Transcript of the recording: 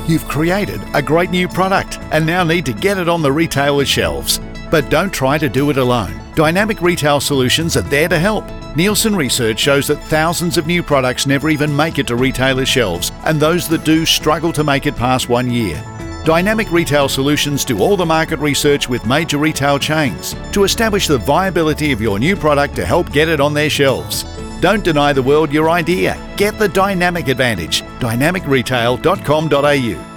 You've created a great new product and now need to get it on the retailer's shelves. But don't try to do it alone. Dynamic Retail Solutions are there to help. Nielsen research shows that thousands of new products never even make it to retailers' shelves, and those that do struggle to make it past 1 year. Dynamic Retail Solutions do all the market research with major retail chains to establish the viability of your new product to help get it on their shelves. Don't deny the world your idea. Get the Dynamic advantage. dynamicretail.com.au